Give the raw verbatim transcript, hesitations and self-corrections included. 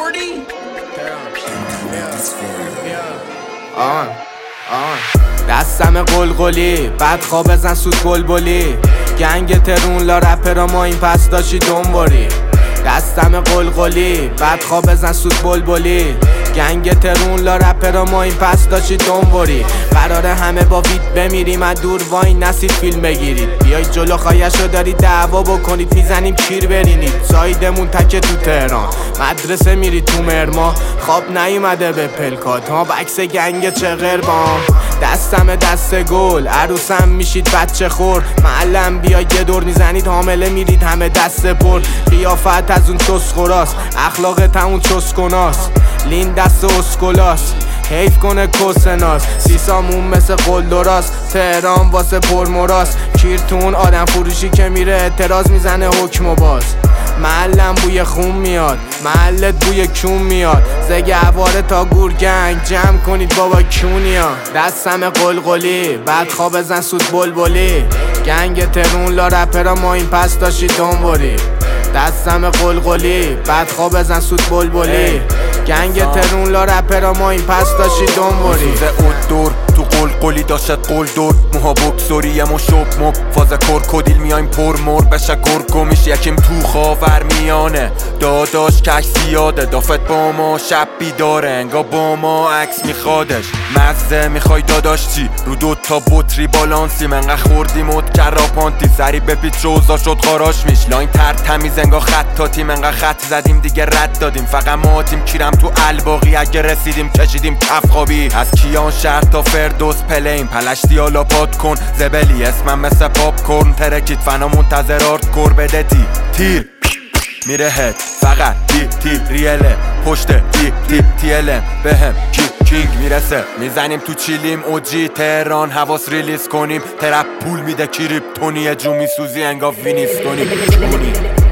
آن آن دستم قلقلی بعد خواب بزن سود بلبلی گنگ ترون لا رپرا ما این پس داشتی دنباری دستم قلقلی بعد خواب بزن سود بلبلی گنگ ترون لا رپرا ما این پس داشتی دنباری قراره همه با وید بمیریم از دور وای نسید فیلم بگیرید بیایید جلو خواهیشو دارید دعوا بکنید میزنیم کیر برینید سایدمون تکه تو تهران مدرسه میرید تو مرما خواب نیومده به پلکات ها بکس گنگ چه غربام دستم دست گل عروسم میشید بچه خور معلم بیاید یه دور میزنید حامله میرید همه دست پر قیافت از اون چسخوراست اخلاقت همون چسکناست لین دست اسکولاست حیف کنه کسناس سیسامون مثل قلدراست تهران واسه پرمراست کیرتون آدم فروشی که میره اعتراض میزنه حکم و باز محلم بوی خون میاد محلت بوی کون میاد زگهواره تا گورگنگ جمع کنید بابا کونیا دستم قلقلی بعد خواب بزن سود بلبلی گنگ ترون لا رپرا ما این پس داشتی دنباری دستم قلقلی بعد خواب بزن سود بلبلی گنگ ترون لا رپرا ما این پس داشتی دنباری سوزه اود دور تو قلقلی داشت قل دور موها بکسوریه مو شب مب فاز کرکودیل میایم پر مر بشه گرگومیش یکیم تو خاور میانه داداش کش زیاده دافت با ما شب بیداره انگا با ما عکس میخوادش مزه میخوای داداش چی رو دوتا بطری بالانسی منقه خوردی مد کراپانتی سری بپیچ روزا شد خاراش میش لاین تر تمیز انگا خطاتی منقه خط زدیم دیگه رد دادیم فقط ماتیم کیرم تو الباقی اگه رسیدیم کشیدیم کف خوابی از کیان شهر تا فردوس پلیم پلشتی حالا پاد کن زبلی اسمم مثل پاپ کورن ترکید فنا منتظر آرد کور بده تی تیر میره هد فقط تی تی ریله پشت تی تی تیلم بهم کی کینگ میرسه میزنیم تو چیلیم اوجی تهران حواس ریلیز کنیم ترپ پول میده کریپتونی جو میسوزی انگا وینیستونی